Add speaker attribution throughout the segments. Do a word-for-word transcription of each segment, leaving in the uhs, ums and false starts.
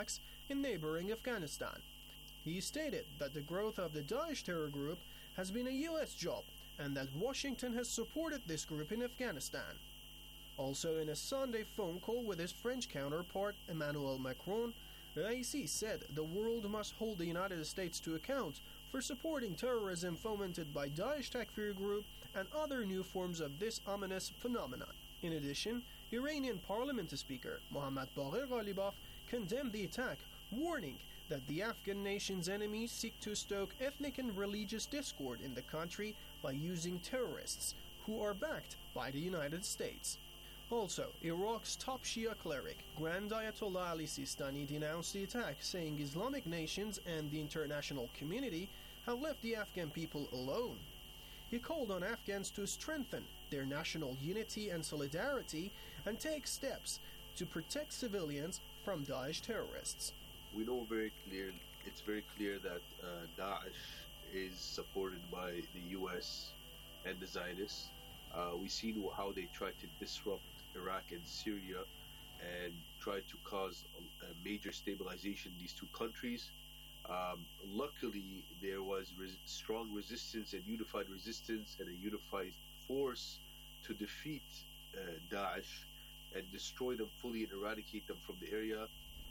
Speaker 1: in neighboring Afghanistan. He stated that the growth of the Daesh terror group has been a U S job and that Washington has supported this group in Afghanistan. Also, in a Sunday phone call with his French counterpart Emmanuel Macron, Raisi said the world must hold the United States to account for supporting terrorism fomented by Daesh Takfir group and other new forms of this ominous phenomenon. In addition, Iranian Parliament Speaker Mohammad Bagher Ghalibaf condemned the attack, warning that the Afghan nation's enemies seek to stoke ethnic and religious discord in the country by using terrorists who are backed by the United States. Also, Iraq's top Shia cleric, Grand Ayatollah Ali Sistani, denounced the attack, saying Islamic nations and the international community have left the Afghan people alone. He called on Afghans to strengthen their national unity and solidarity and take steps to protect civilians from Daesh terrorists.
Speaker 2: We know very clear, it's very clear that uh, Daesh is supported by the U S and the Zionists. Uh, we see how they tried to disrupt Iraq and Syria and tried to cause a, a major stabilization in these two countries. Um, luckily, there was res- strong resistance and unified resistance and a unified force to defeat uh, Daesh and destroy them fully and eradicate them from the area.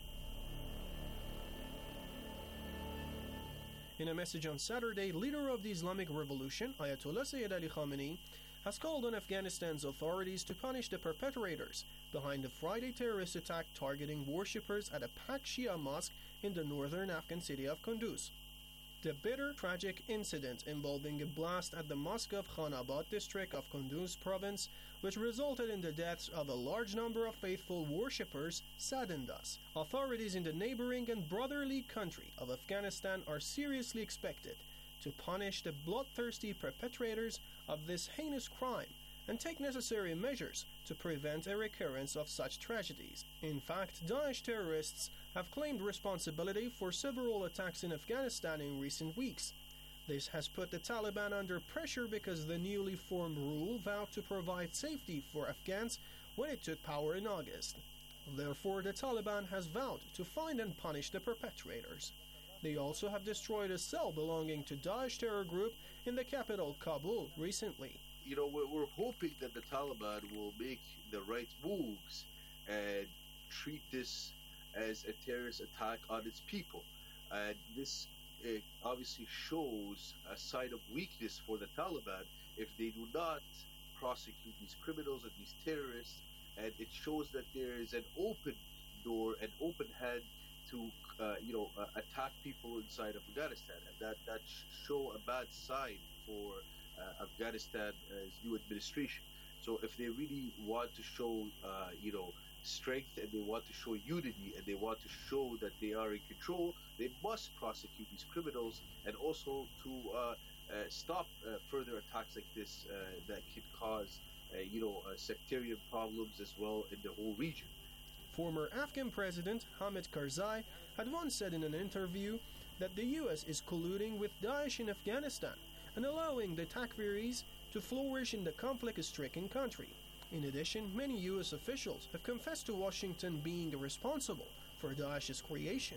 Speaker 1: In a message on Saturday, leader of the Islamic Revolution, Ayatollah Sayyid Ali Khamenei, has called on Afghanistan's authorities to punish the perpetrators behind the Friday terrorist attack targeting worshippers at a packed Shia mosque in the northern Afghan city of Kunduz. The bitter, tragic incident involving a blast at the mosque of Khanabad district of Kunduz province, which resulted in the deaths of a large number of faithful worshippers, saddened us. Authorities in the neighboring and brotherly country of Afghanistan are seriously expected to punish the bloodthirsty perpetrators of this heinous crime and take necessary measures to prevent a recurrence of such tragedies. In fact, Daesh terrorists have claimed responsibility for several attacks in Afghanistan in recent weeks. This has put the Taliban under pressure because the newly formed rule vowed to provide safety for Afghans when it took power in August. Therefore, the Taliban has vowed to find and punish the perpetrators. They also have destroyed a cell belonging to Daesh terror group in the capital, Kabul, recently.
Speaker 2: You know, we're, we're hoping that the Taliban will make the right moves and treat this as a terrorist attack on its people. And this it obviously shows a sign of weakness for the Taliban if they do not prosecute these criminals and these terrorists. And it shows that there is an open door, an open hand to, uh, you know, uh, attack people inside of Afghanistan. And that, that show a bad sign for uh, Afghanistan's new administration. So if they really want to show, uh, you know, strength and they want to show unity and they want to show that they are in control, they must prosecute these criminals and also to uh, uh, stop uh, further attacks like this uh, that can cause, uh, you know, uh, sectarian problems as well in the whole region.
Speaker 1: Former Afghan President Hamid Karzai had once said in an interview that the U S is colluding with Daesh in Afghanistan and allowing the Takfiris to flourish in the conflict-stricken country. In addition, many U S officials have confessed to Washington being responsible for Daesh's creation.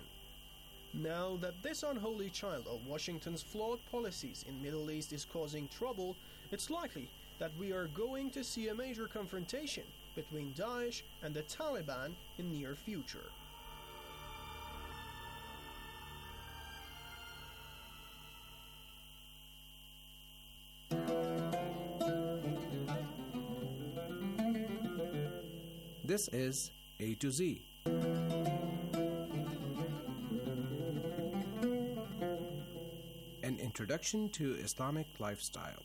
Speaker 1: Now that this unholy child of Washington's flawed policies in Middle East is causing trouble, it's likely that we are going to see a major confrontation between Daesh and the Taliban in near future.
Speaker 3: This is A to Z. An introduction to Islamic lifestyle.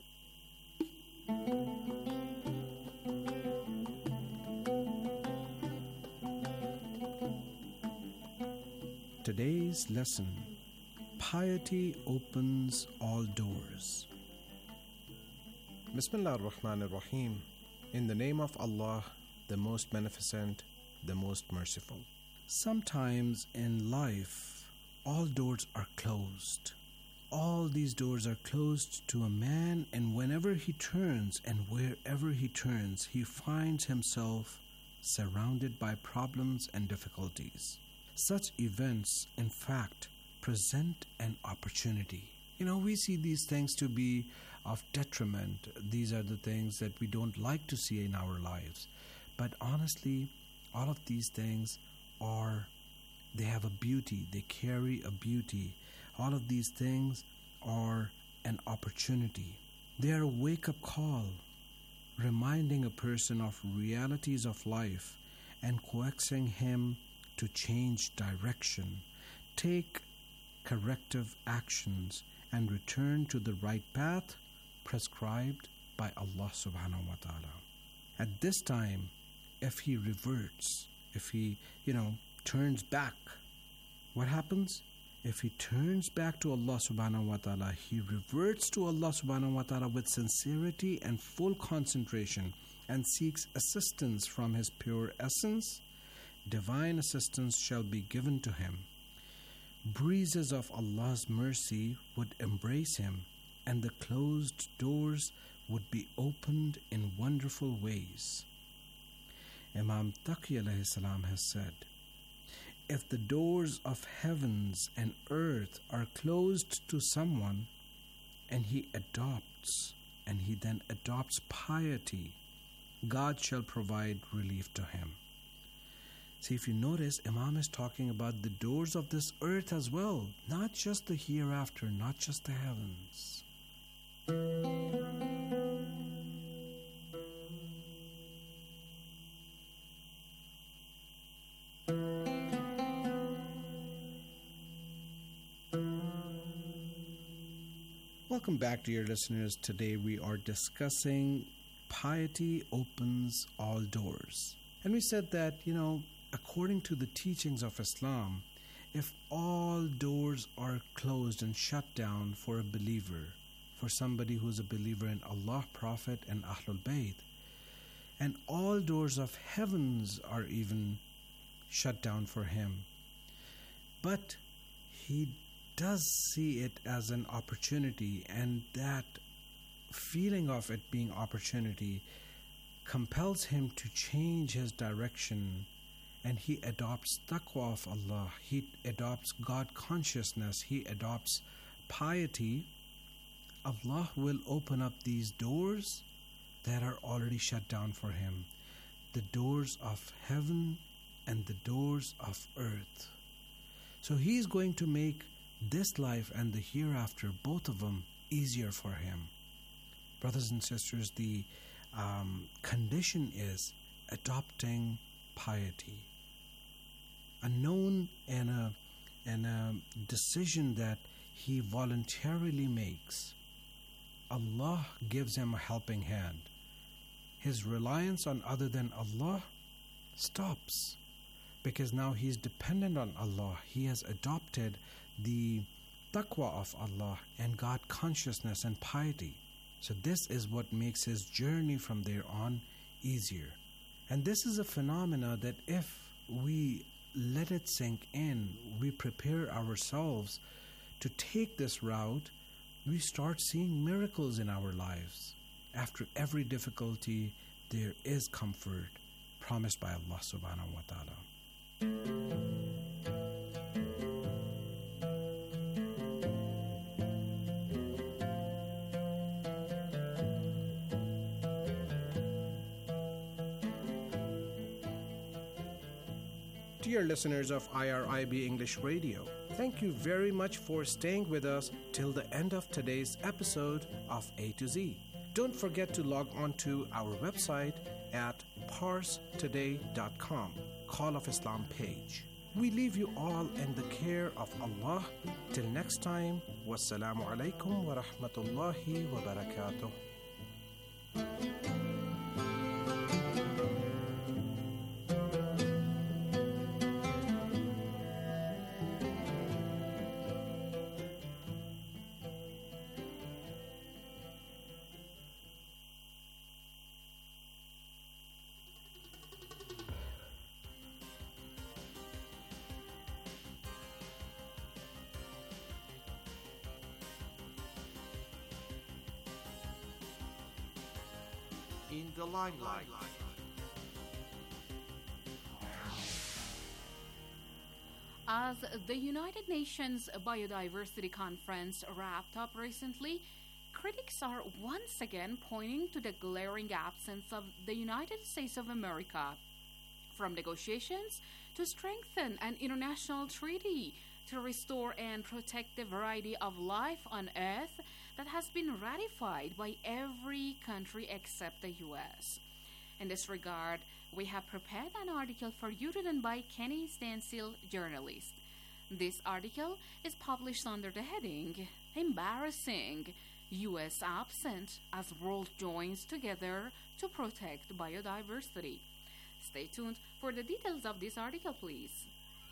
Speaker 3: Today's lesson: piety opens all doors. Bismillah ar-Rahman ar-Rahim. In the name of Allah, the most beneficent, the most merciful. Sometimes in life, all doors are closed. All these doors are closed to a man, and whenever he turns and wherever he turns, he finds himself surrounded by problems and difficulties. Such events, in fact, present an opportunity. You know, we see these things to be of detriment. These are the things that we don't like to see in our lives. But honestly, all of these things are, they have a beauty. They carry a beauty. All of these things are an opportunity. They are a wake-up call, reminding a person of realities of life and coaxing him to change direction, take corrective actions, and return to the right path prescribed by Allah subhanahu wa ta'ala. At this time, if he reverts, if he, you know, turns back, what happens? If he turns back to Allah subhanahu wa ta'ala, he reverts to Allah subhanahu wa ta'ala with sincerity and full concentration and seeks assistance from his pure essence, divine assistance shall be given to him. Breezes of Allah's mercy would embrace him, and the closed doors would be opened in wonderful ways. Imam Taqi alayhi salam has said, if the doors of heavens and earth are closed to someone, and he adopts, and he then adopts piety, God shall provide relief to him. See, if you notice, Imam is talking about the doors of this earth as well, not just the hereafter, not just the heavens. Welcome back, dear listeners. Today we are discussing piety opens all doors. And we said that, you know, according to the teachings of Islam, if all doors are closed and shut down for a believer, for somebody who's a believer in Allah, Prophet, and Ahlul Bayt, and all doors of heavens are even shut down for him, but he does see it as an opportunity, and that feeling of it being opportunity compels him to change his direction, and he adopts taqwa of Allah, he adopts God consciousness, he adopts piety. Allah will open up these doors that are already shut down for him, the doors of heaven and the doors of earth. So he is going to make this life and the hereafter, both of them, easier for him. Brothers and sisters, the um, condition is adopting piety, a known and a, and a decision that he voluntarily makes. Allah gives him a helping hand. His reliance on other than Allah stops, because now he is dependent on Allah. He has adopted the taqwa of Allah and God consciousness and piety. So this is what makes his journey from there on easier. And this is a phenomena that if we let it sink in, we prepare ourselves to take this route, we start seeing miracles in our lives. After every difficulty, there is comfort promised by Allah subhanahu wa ta'ala. Dear listeners of I R I B English Radio, thank you very much for staying with us till the end of today's episode of A to Z. Don't forget to log on to our website at parse today dot com, Call of Islam page. We leave you all in the care of Allah. Till next time, wassalamu alaikum wa rahmatullahi wa barakatuh.
Speaker 4: In the limelight. As the United Nations Biodiversity Conference wrapped up recently, critics are once again pointing to the glaring absence of the United States of America from negotiations to strengthen an international treaty to restore and protect the variety of life on Earth that has been ratified by every country except the U S. In this regard, we have prepared an article for you written by Kenny Stansel, journalist. This article is published under the heading Embarrassing, U S Absent as World Joins Together to Protect Biodiversity. Stay tuned for the details of this article, please.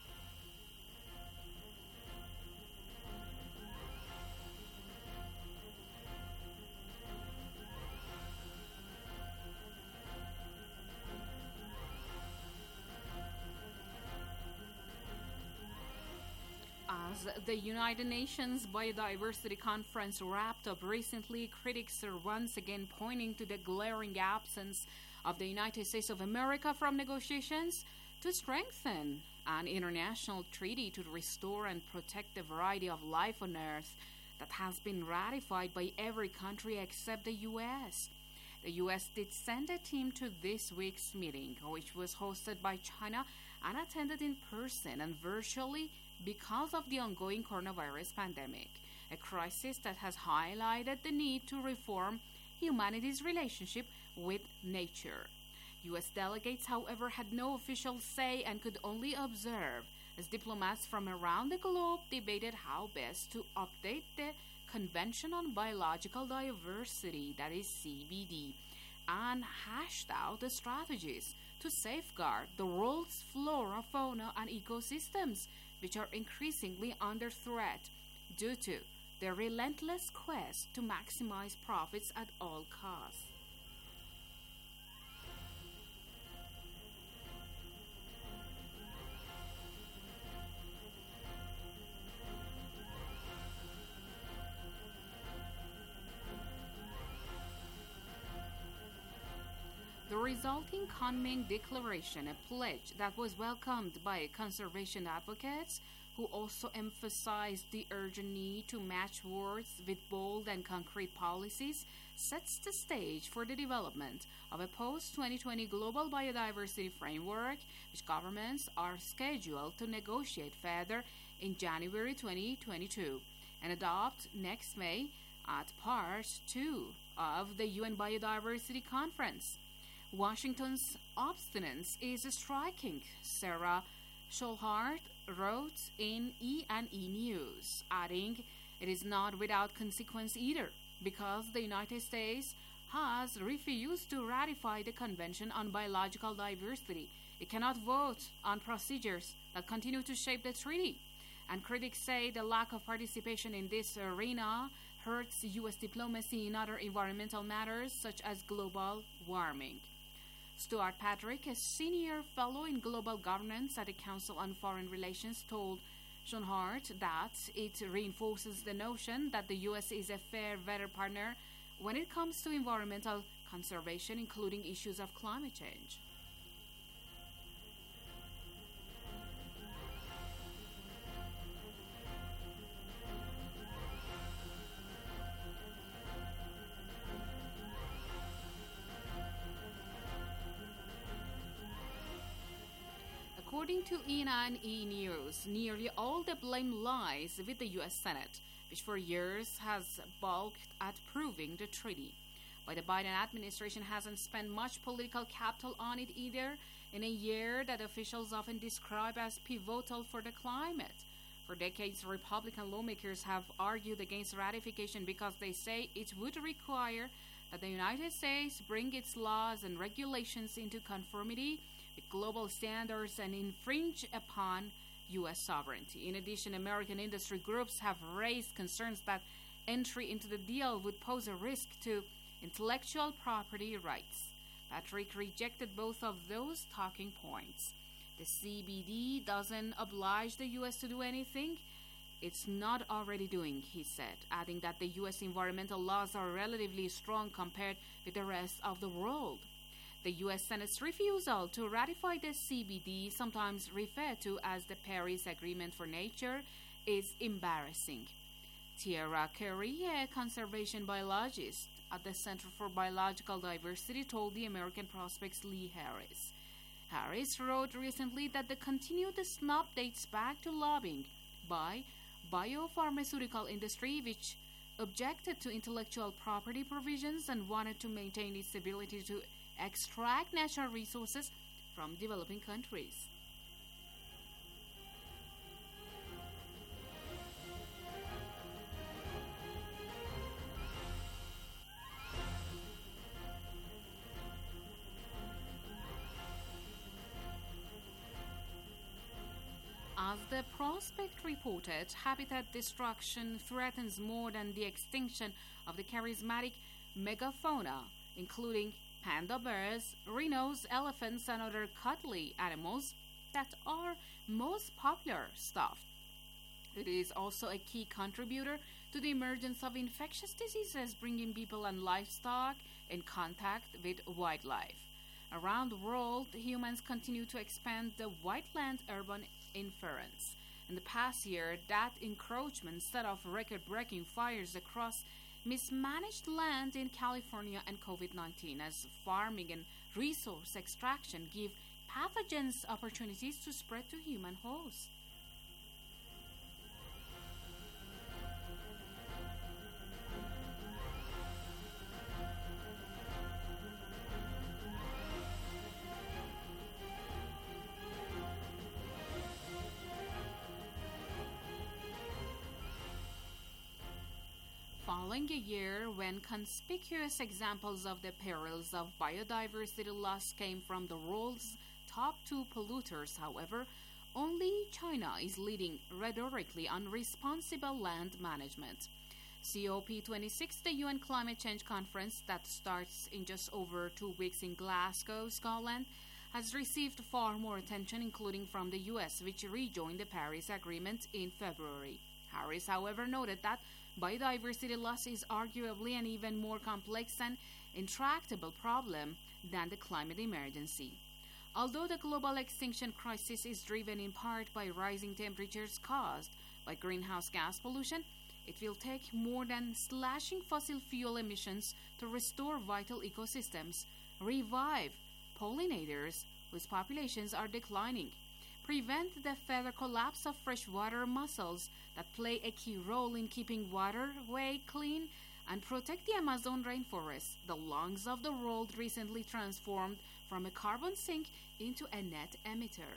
Speaker 4: As the United Nations Biodiversity Conference wrapped up recently, critics are once again pointing to the glaring absence of the United States of America from negotiations to strengthen an international treaty to restore and protect the variety of life on Earth that has been ratified by every country except the U S. The U S did send a team to this week's meeting, which was hosted by China and attended in person and virtually because of the ongoing coronavirus pandemic, a crisis that has highlighted the need to reform humanity's relationship with nature. U S delegates, however, had no official say and could only observe as diplomats from around the globe debated how best to update the Convention on Biological Diversity, that is C B D, and hashed out the strategies to safeguard the world's flora, fauna, and ecosystems, which are increasingly under threat due to their relentless quest to maximize profits at all costs. The resulting Kunming Declaration, a pledge that was welcomed by conservation advocates who also emphasized the urgent need to match words with bold and concrete policies, sets the stage for the development of a post twenty twenty global biodiversity framework, which governments are scheduled to negotiate further in January twenty twenty-two and adopt next May at Part two of the U N Biodiversity Conference. Washington's obstinance is striking, Sarah Schulhart wrote in E and E News, adding, "It is not without consequence either, because the United States has refused to ratify the Convention on Biological Diversity. It cannot vote on procedures that continue to shape the treaty." And critics say the lack of participation in this arena hurts U S diplomacy in other environmental matters such as global warming. Stuart Patrick, a senior fellow in global governance at the Council on Foreign Relations, told Schonhart that it reinforces the notion that the U S is a fair weather partner when it comes to environmental conservation, including issues of climate change. According to E nine E News, nearly all the blame lies with the U S Senate, which for years has balked at approving the treaty. But the Biden administration hasn't spent much political capital on it either, in a year that officials often describe as pivotal for the climate. For decades, Republican lawmakers have argued against ratification because they say it would require that the United States bring its laws and regulations into conformity with global standards and infringe upon U S sovereignty. In addition, American industry groups have raised concerns that entry into the deal would pose a risk to intellectual property rights. Patrick rejected both of those talking points. The C B D doesn't oblige the U S to do anything it's not already doing, he said, adding that the U S environmental laws are relatively strong compared with the rest of the world. The U S Senate's refusal to ratify the C B D, sometimes referred to as the Paris Agreement for Nature, is embarrassing. Tiara Curry, a conservation biologist at the Center for Biological Diversity, told the American Prospect's Lee Harris. Harris wrote recently that the continued snub dates back to lobbying by biopharmaceutical industry, which objected to intellectual property provisions and wanted to maintain its ability to extract natural resources from developing countries. As the Prospect reported, habitat destruction threatens more than the extinction of the charismatic megafauna, including panda bears, rhinos, elephants, and other cuddly animals that are most popular stuffed. It is also a key contributor to the emergence of infectious diseases, bringing people and livestock in contact with wildlife. Around the world, humans continue to expand the wildland-urban inference. In the past year, that encroachment set off record-breaking fires across mismanaged land in California and COVID nineteen, as farming and resource extraction give pathogens opportunities to spread to human hosts. Following a year when conspicuous examples of the perils of biodiversity loss came from the world's top two polluters, however, only China is leading rhetorically on responsible land management. C O P twenty-six, the U N Climate Change Conference that starts in just over two weeks in Glasgow, Scotland, has received far more attention, including from the U S, which rejoined the Paris Agreement in February. Harris, however, noted that biodiversity loss is arguably an even more complex and intractable problem than the climate emergency. Although the global extinction crisis is driven in part by rising temperatures caused by greenhouse gas pollution, it will take more than slashing fossil fuel emissions to restore vital ecosystems, revive pollinators whose populations are declining, prevent the further collapse of freshwater mussels that play a key role in keeping waterway clean, and protect the Amazon rainforest, the lungs of the world recently transformed from a carbon sink into a net emitter.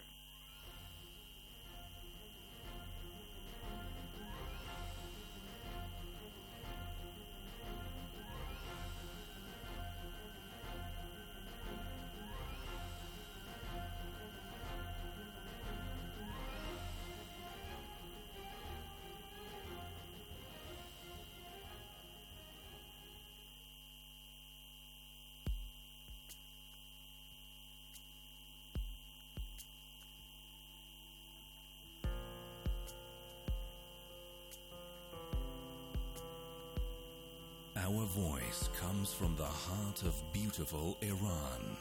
Speaker 5: Our voice comes from the heart of beautiful Iran.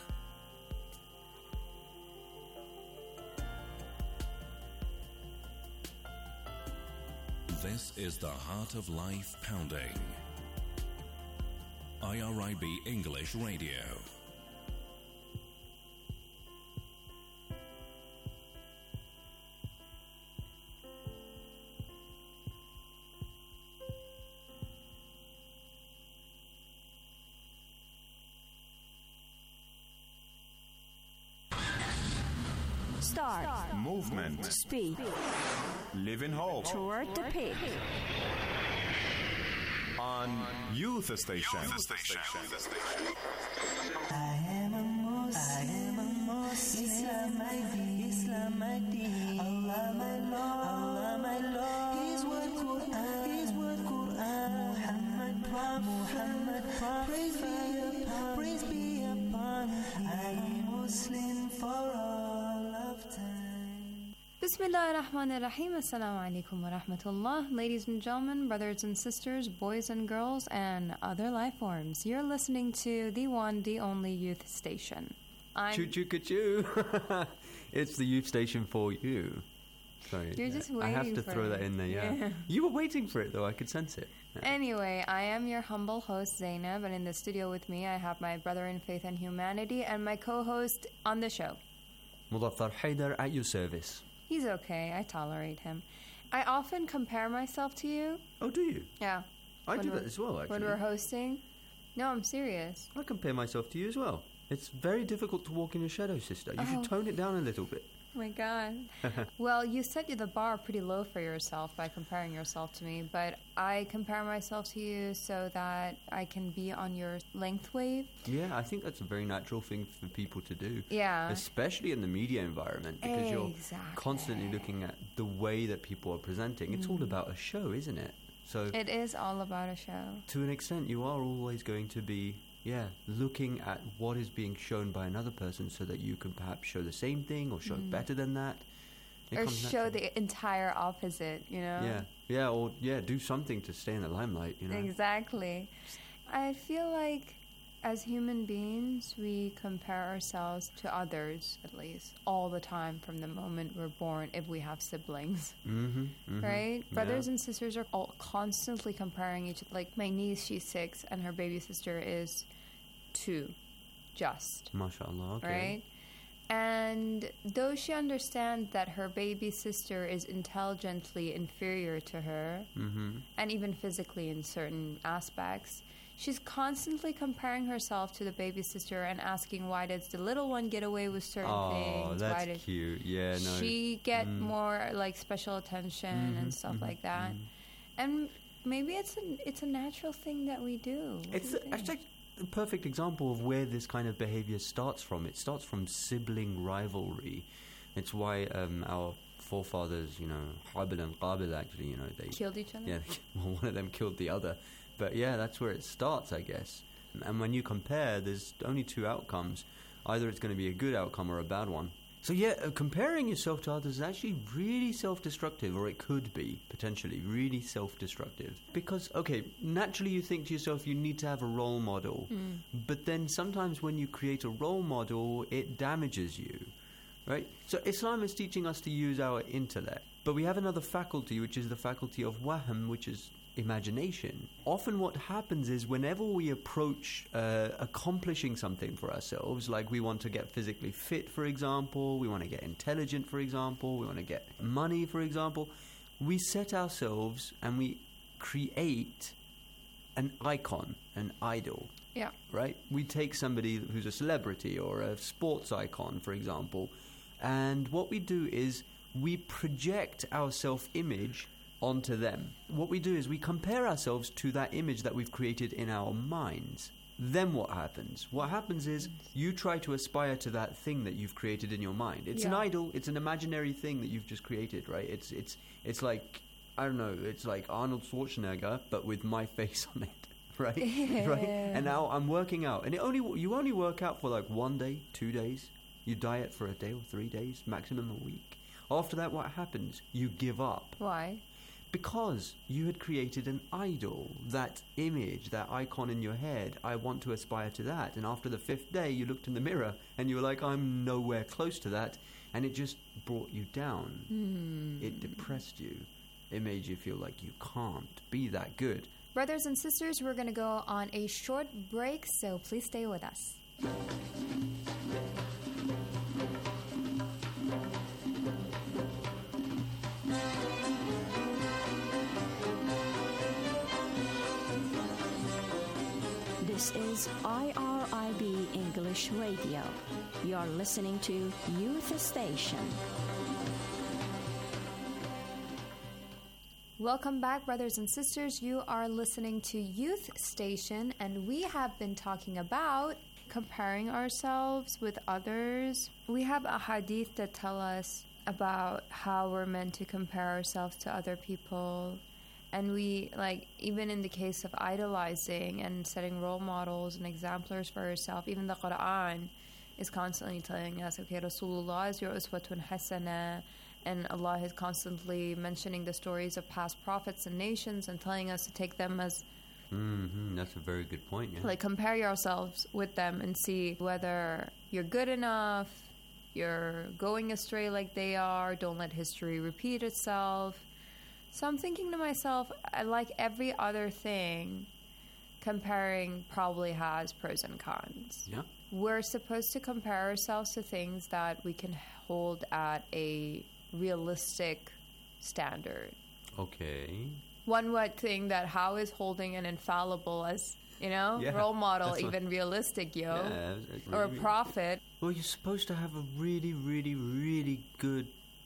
Speaker 5: This is the Heart of Life Pounding. I R I B English Radio.
Speaker 6: Start.
Speaker 7: Movement.
Speaker 6: Speak.
Speaker 7: Live in hope.
Speaker 6: Toward the peak.
Speaker 7: On Youth Station.
Speaker 8: Youth Station. I am a Muslim. I am a Muslim. Islam my deen. Islam my deen. Allah my Lord. Allah my Lord. His word Quran. His word Quran. Muhammad Prophet. Muhammad Prophet. Praise be upon. Praise be upon. I am Muslim for all of time.
Speaker 4: The
Speaker 9: Bismillah ar-Rahman ar-Rahim. Assalamu alaikum wa rahmatullah. Ladies and gentlemen, brothers and sisters, boys and girls, and other life forms. You're listening to the one, the only youth station. I'm
Speaker 10: Choo choo choo. It's the youth station for you. Sorry.
Speaker 9: You're just waiting
Speaker 10: I have to
Speaker 9: for
Speaker 10: throw
Speaker 9: it.
Speaker 10: that in there, yeah.
Speaker 9: Yeah.
Speaker 10: You were waiting for it, though. I could sense it. Yeah.
Speaker 9: Anyway, I am your humble host, Zainab, and in the studio with me, I have my brother in faith and humanity and my co-host on the show.
Speaker 10: Mudaffar Haidar at your service.
Speaker 9: He's okay. I tolerate him. I often compare myself to you.
Speaker 10: Oh, do you?
Speaker 9: Yeah.
Speaker 10: I
Speaker 9: When
Speaker 10: do
Speaker 9: we're-
Speaker 10: that as well, actually.
Speaker 9: When we're hosting. No, I'm serious.
Speaker 10: I compare myself to you as well. It's very difficult to walk in your shadow, sister. You
Speaker 9: Oh.
Speaker 10: should tone it down a little bit.
Speaker 9: Oh my god. Well, you set the bar pretty low for yourself by comparing yourself to me, but I compare myself to you so that I can be on your length wave.
Speaker 10: Yeah, I think that's a very natural thing for people to do.
Speaker 9: Yeah.
Speaker 10: Especially in the media environment, because you're
Speaker 9: Exactly.
Speaker 10: constantly looking at the way that people are presenting. It's all about a show, isn't it? So
Speaker 9: It is all about a show.
Speaker 10: to an extent, you are always going to be, yeah, looking at what is being shown by another person so that you can perhaps show the same thing or show it better than that. It
Speaker 9: Or
Speaker 10: comes
Speaker 9: show
Speaker 10: naturally.
Speaker 9: the entire opposite, you know?
Speaker 10: Yeah, yeah, or yeah, do something to stay in the limelight, you know.
Speaker 9: Exactly. I feel like as human beings, we compare ourselves to others, at least, all the time from the moment we're born, if we have siblings.
Speaker 10: Mm-hmm, mm-hmm.
Speaker 9: Right?
Speaker 10: Yeah.
Speaker 9: Brothers and sisters are all constantly comparing each other. Like my niece, she's six, and her baby sister is two, just.
Speaker 10: MashaAllah, okay.
Speaker 9: Right? And though she understands that her baby sister is intelligently inferior to her,
Speaker 10: Mm-hmm.
Speaker 9: and even physically in certain aspects, she's constantly comparing herself to the baby sister and asking, why does the little one get away with certain
Speaker 10: Oh,
Speaker 9: things? Why
Speaker 10: that's
Speaker 9: does
Speaker 10: cute. Yeah, no.
Speaker 9: she get
Speaker 10: Mm.
Speaker 9: more like special attention
Speaker 10: Mhm,
Speaker 9: and stuff
Speaker 10: mhm,
Speaker 9: like that?
Speaker 10: mhm.
Speaker 9: And maybe it's a it's a natural thing that we do. What
Speaker 10: It's
Speaker 9: do you
Speaker 10: a,
Speaker 9: think?
Speaker 10: actually a perfect example of where this kind of behavior starts from. It starts from sibling rivalry. It's why um, our forefathers, you know, Habil and Qabil, actually, you know, they
Speaker 9: Killed each other?
Speaker 10: Yeah, well, one of them killed the other. But yeah, that's where it starts, I guess. And when you compare, there's only two outcomes. Either it's going to be a good outcome or a bad one. So yeah, uh, comparing yourself to others is actually really self-destructive, or it could be, potentially, really self-destructive. Because, okay, naturally you think to yourself you need to have a role model. But then sometimes when you create a role model, it damages you. Right? So Islam is teaching us to use our intellect. But we have another faculty, which is the faculty of wahm, which is imagination. Often what happens is whenever we approach uh, accomplishing something for ourselves, like we want to get physically fit, for example, we want to get intelligent, for example, we want to get money, for example, we set ourselves and we create an icon, an idol.
Speaker 9: Yeah.
Speaker 10: Right? We take somebody who's a celebrity or a sports icon, for example, and what we do is we project our self-image onto them. What we do is we compare ourselves to that image that we've created in our minds. Then what happens? What happens is you try to aspire to that thing that you've created in your mind. It's an
Speaker 9: Yeah.
Speaker 10: idol, it's an imaginary thing that you've just created, right? It's it's it's like, I don't know, it's like Arnold Schwarzenegger, but with my face on it. Right, right, and now I'm working out, and it only you only work out for like one day, two days. You diet for a day or three days, maximum a week. After that, what happens? You give up
Speaker 9: Why?
Speaker 10: because you had created an idol, that image, that icon in your head. I want to aspire to that, and after the fifth day, you looked in the mirror and you were like, I'm nowhere close to that, and it just brought you down.
Speaker 9: Hmm.
Speaker 10: It depressed you. It made you feel like you can't be that good.
Speaker 9: Brothers and sisters, we're going to go on a short break, so please stay with us.
Speaker 6: This is I R I B English Radio. You're listening to Youth Station.
Speaker 9: Welcome back, brothers and sisters. You are listening to Youth Station, and we have been talking about comparing ourselves with others. We have a hadith that tell us about how we're meant to compare ourselves to other people. And we, like, even in the case of idolizing and setting role models and exemplars for yourself, even the Quran is constantly telling us, okay, Rasulullah is your uswatun hasana, And Allah is constantly mentioning the stories of past prophets and nations and telling us to take them as...
Speaker 10: Mm-hmm. That's a very good point, yeah.
Speaker 9: Like, compare yourselves with them and see whether you're good enough, you're going astray like they are, don't let history repeat itself. So I'm thinking to myself, I like every other thing, comparing probably has pros and cons.
Speaker 10: Yeah.
Speaker 9: We're supposed to compare ourselves to things that we can hold at a realistic standard.
Speaker 10: Okay.
Speaker 9: One would think that how is holding an infallible as, you know,
Speaker 10: Yeah,
Speaker 9: role model
Speaker 10: that's
Speaker 9: even
Speaker 10: what-
Speaker 9: realistic, yo?
Speaker 10: Yeah, it's
Speaker 9: Or a
Speaker 10: really-
Speaker 9: prophet.
Speaker 10: Well, you're supposed to have a really, really, really good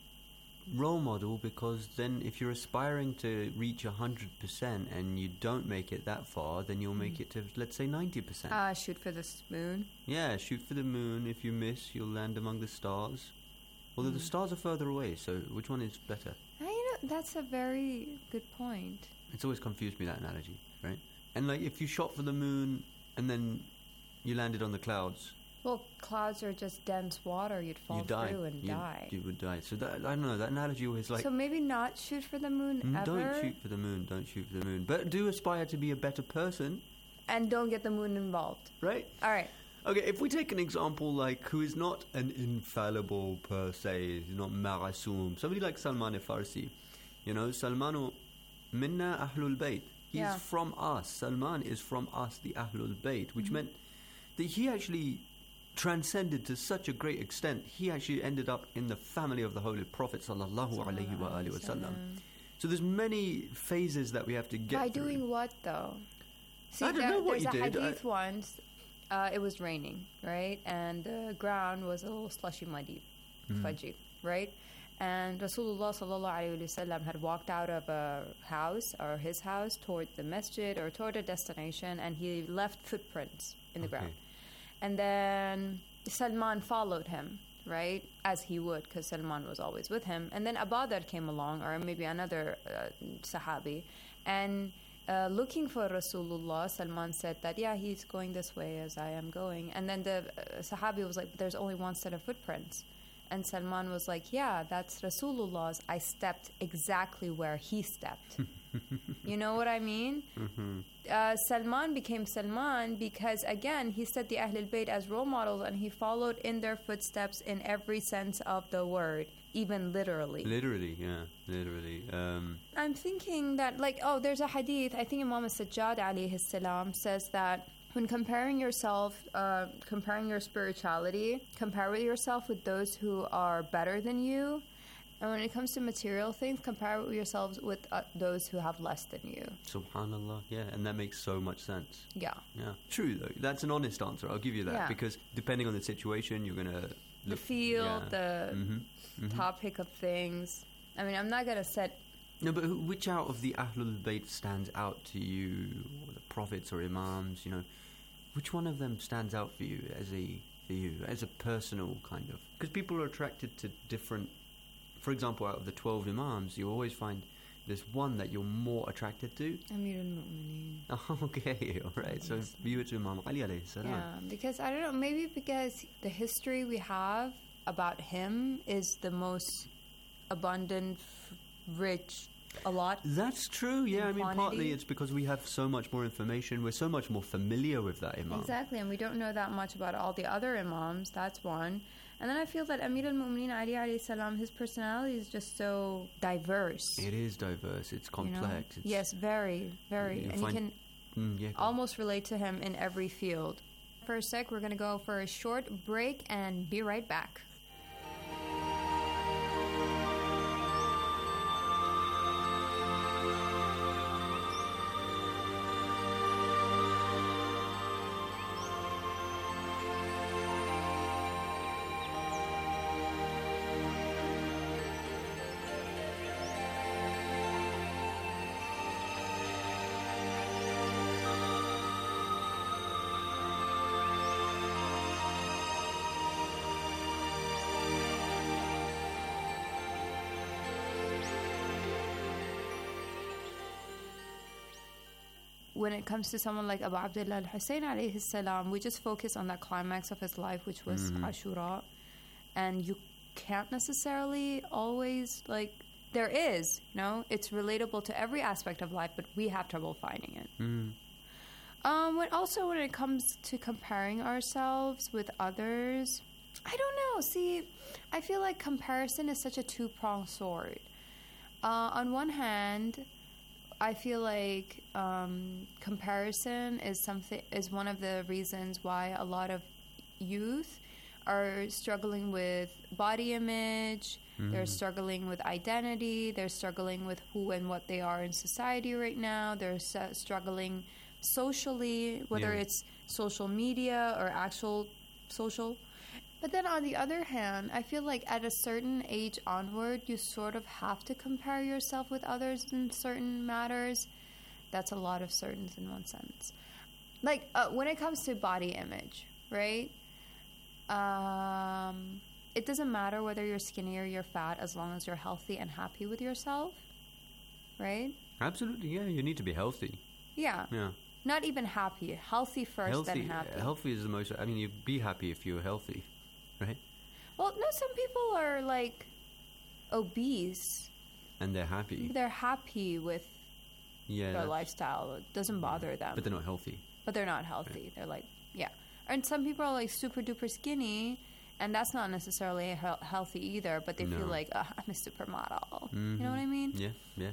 Speaker 10: role model, because then if you're aspiring to reach one hundred percent and you don't make it that far, then you'll make it to, let's say, ninety percent.
Speaker 9: Ah, shoot for the moon.
Speaker 10: Yeah, shoot for the moon. If you miss, you'll land among the stars. Although the
Speaker 9: Mm.
Speaker 10: stars are further away, so which one is better?
Speaker 9: Ah, you know, that's a very good point.
Speaker 10: It's always confused me, that analogy, right? And like, if you shot for the moon and then you landed on the clouds,
Speaker 9: Well, clouds are just dense water. You'd fall
Speaker 10: you die.
Speaker 9: through and
Speaker 10: you,
Speaker 9: die.
Speaker 10: You would die. So that, I don't know, that analogy always like...
Speaker 9: so maybe not shoot for the moon
Speaker 10: Mm,
Speaker 9: ever.
Speaker 10: Don't shoot for the moon, don't shoot for the moon. But do aspire to be a better person,
Speaker 9: And don't get the moon involved.
Speaker 10: right?
Speaker 9: All right.
Speaker 10: Okay, if we take an example like who is not an infallible per se, he's not ma'asum, somebody like Salman al-Farsi, you know, Salmanu minna ahlul bayt. He's
Speaker 9: Yeah.
Speaker 10: from us. Salman is from us, the ahlul bayt, which meant that he actually transcended to such a great extent. He actually ended up in the family of the Holy Prophet sallallahu alaihi wa alihi wasallam. So there's many phases that we have to get
Speaker 9: By
Speaker 10: through.
Speaker 9: doing what, though? See,
Speaker 10: I don't
Speaker 9: there-
Speaker 10: know what
Speaker 9: there's
Speaker 10: you
Speaker 9: a
Speaker 10: did.
Speaker 9: hadith
Speaker 10: I-
Speaker 9: once. Uh, it was raining, right? And the ground was a little slushy, muddy,
Speaker 10: Mhm.
Speaker 9: fudgy, right? And Rasulullah sallallahu alaihi wasallam had walked out of a house or his house toward the masjid or toward a destination, and he left footprints in the
Speaker 10: Okay.
Speaker 9: ground. And then Salman followed him, right? As he would, because Salman was always with him. And then Abadar came along, or maybe another uh, Sahabi, and uh, looking for Rasulullah, Salman said that, yeah, he's going this way as I am going. And then the uh, Sahabi was like, but there's only one set of footprints. And Salman was like, yeah, that's Rasulullah's. I stepped exactly where he stepped. You know what I mean?
Speaker 10: Mm-hmm.
Speaker 9: Uh, Salman became Salman because, again, he set the Ahlul Bayt as role models and he followed in their footsteps in every sense of the word, even literally.
Speaker 10: Literally, yeah, literally. Um,
Speaker 9: I'm thinking that, like, oh, there's a hadith, I think Imam Sajjad alayhi salam says that when comparing yourself, uh, comparing your spirituality, compare with yourself with those who are better than you. And when it comes to material things, compare yourselves with uh, those who have less than you.
Speaker 10: Subhanallah, yeah, and that makes so much sense.
Speaker 9: Yeah.
Speaker 10: Yeah, true though. That's an honest answer. I'll give you that
Speaker 9: Yeah.
Speaker 10: because depending on the situation, you're gonna
Speaker 9: The
Speaker 10: look,
Speaker 9: field,
Speaker 10: yeah.
Speaker 9: the
Speaker 10: Mhm, mhm.
Speaker 9: topic of things. I mean, I'm not going to set...
Speaker 10: No, but who, which out of the Ahlul Bayt stands out to you, or the prophets or imams? You know, which one of them stands out for you as a for you as a personal kind of? Because people are attracted to different. For example, out of the twelve imams, you always find there's one that you're more attracted to.
Speaker 9: Amir al-Mu'mineen.
Speaker 10: Oh, okay, all right. So you to Imam Ali alayhi salam.
Speaker 9: Yeah, because I don't know, maybe because the history we have about him is the most abundant, f- rich, a lot.
Speaker 10: That's true, yeah.
Speaker 9: in
Speaker 10: I mean, partly
Speaker 9: quantity.
Speaker 10: it's because we have so much more information. We're so much more familiar with that imam.
Speaker 9: Exactly, and we don't know that much about all the other imams. That's one. And then I feel that Amir al-Mu'mineen Ali alayhi salam, his personality is just so diverse.
Speaker 10: It is diverse. It's
Speaker 9: you know?
Speaker 10: complex. It's,
Speaker 9: Yes, very, very.
Speaker 10: you
Speaker 9: and
Speaker 10: find-
Speaker 9: you can
Speaker 10: Mm, yeah.
Speaker 9: almost relate to him in every field. For a sec, we're going to go for a short break and be right back. When it comes to someone like Abu Abdullah al-Hussein alayhi salam, we just focus on that climax of his life, which was
Speaker 10: Mhm.
Speaker 9: Ashura. And you can't necessarily always, like, there is, you know, it's relatable to every aspect of life, but we have trouble finding it.
Speaker 10: Mm.
Speaker 9: Um, when also when it comes to comparing ourselves with others, I don't know. See, I feel like comparison is such a two-pronged sword. Uh, on one hand, I feel like um, comparison is something is one of the reasons why a lot of youth are struggling with body image. Mm. They're struggling with identity. They're struggling with who and what they are in society right now. They're uh, struggling socially, whether
Speaker 10: Yeah.
Speaker 9: it's social media or actual social. But then on the other hand, I feel like at a certain age onward, you sort of have to compare yourself with others in certain matters. That's a lot of certains in one sense. Like, uh, when it comes to body image, right? Um, it doesn't matter whether you're skinny or you're fat as long as you're healthy and happy with yourself, right?
Speaker 10: Absolutely, yeah. You need to be healthy.
Speaker 9: Yeah.
Speaker 10: Yeah.
Speaker 9: Not even happy. Healthy first,
Speaker 10: Healthy,
Speaker 9: then happy.
Speaker 10: healthy is the most. I mean, you'd be happy if you were healthy, right?
Speaker 9: Well, no, some people are, like, obese.
Speaker 10: And they're happy.
Speaker 9: They're happy with
Speaker 10: Yeah.
Speaker 9: their
Speaker 10: that's-
Speaker 9: lifestyle. It doesn't bother them.
Speaker 10: But they're not healthy.
Speaker 9: But they're not healthy. They're like, yeah. And some people are, like, super duper skinny, and that's not necessarily he- healthy either, but they
Speaker 10: No.
Speaker 9: feel like, uh, I'm a supermodel.
Speaker 10: Mhm.
Speaker 9: You know what I mean?
Speaker 10: Yeah, yeah.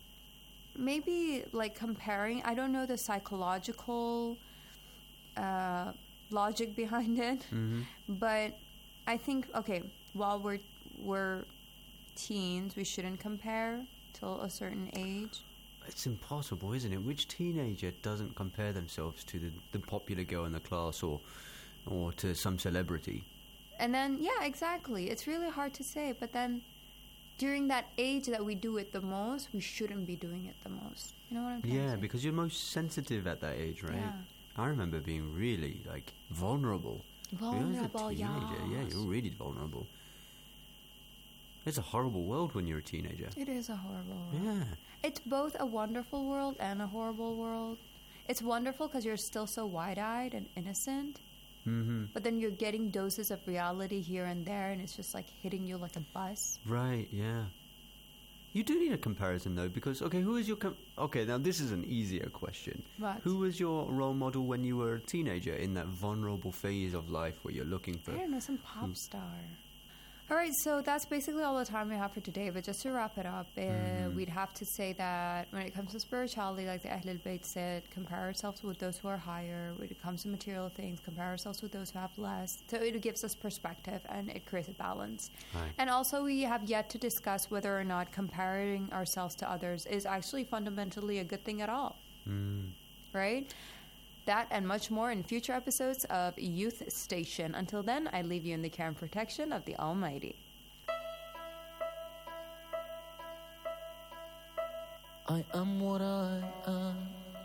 Speaker 9: Maybe, like, comparing, I don't know the psychological uh, logic behind it,
Speaker 10: Mm-hmm.
Speaker 9: but I think, okay, while we're we're teens, we shouldn't compare till a certain age.
Speaker 10: It's impossible, isn't it? Which teenager doesn't compare themselves to the, the popular girl in the class or or to some celebrity?
Speaker 9: And then, yeah, exactly. It's really hard to say, but then during that age that we do it the most, we shouldn't be doing it the most. You know what I'm trying to
Speaker 10: Yeah,
Speaker 9: say?
Speaker 10: because you're most sensitive at that age, right?
Speaker 9: Yeah.
Speaker 10: I remember being really, like, vulnerable.
Speaker 9: Vulnerable,
Speaker 10: You're a teenager. Yeah,
Speaker 9: yes.
Speaker 10: you're really vulnerable. It's a horrible world when you're a teenager.
Speaker 9: It is a horrible world.
Speaker 10: Yeah.
Speaker 9: It's both a wonderful world and a horrible world. It's wonderful because you're still so wide-eyed and innocent,
Speaker 10: Mm-hmm.
Speaker 9: but then you're getting doses of reality here and there, and it's just like hitting you like a bus.
Speaker 10: Right, yeah. You do need a comparison, though, because, okay, who is your... Com- okay, now this is an easier question.
Speaker 9: What?
Speaker 10: Who was your role model when you were a teenager in that vulnerable phase of life where you're looking for...
Speaker 9: I don't know, some pop star. All right, so that's basically all the time we have for today. But just to wrap it up, uh,
Speaker 10: Mhm.
Speaker 9: we'd have to say that when it comes to spirituality, like the Ahlul Bayt said, compare ourselves with those who are higher. When it comes to material things, compare ourselves with those who have less. So it gives us perspective and it creates a balance.
Speaker 10: Right.
Speaker 9: And also, we have yet to discuss whether or not comparing ourselves to others is actually fundamentally a good thing at all.
Speaker 10: Mm.
Speaker 9: Right? That and much more in future episodes of Youth Station. Until then, I leave you in the care and protection of the Almighty.
Speaker 8: I am what I am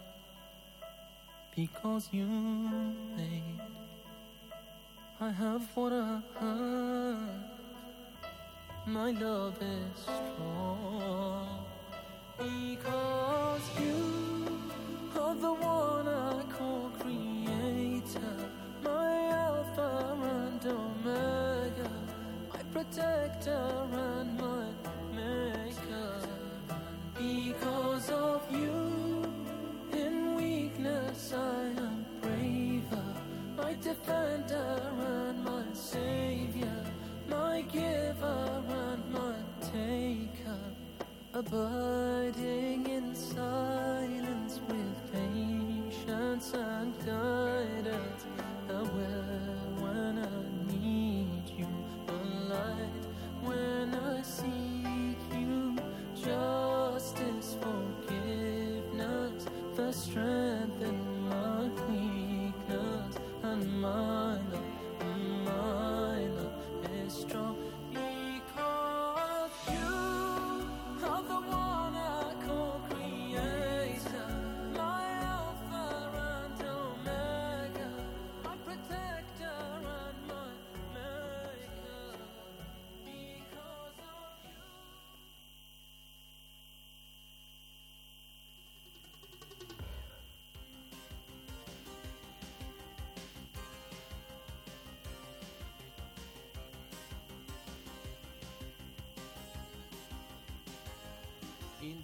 Speaker 8: because you made. I have what I have. My love is strong because you are the one I call creator, my alpha and omega, my protector and my maker. Because of you, in weakness I am braver, my defender and my savior, my giver and my taker, abiding in silence with patience and guidance, aware when I need you, the light when I seek you, justice, forgiveness, the strength in my weakness, and my love, my love is strong. Because you are the one I call creator, my alpha and omega, my protector and my maker. Because of you.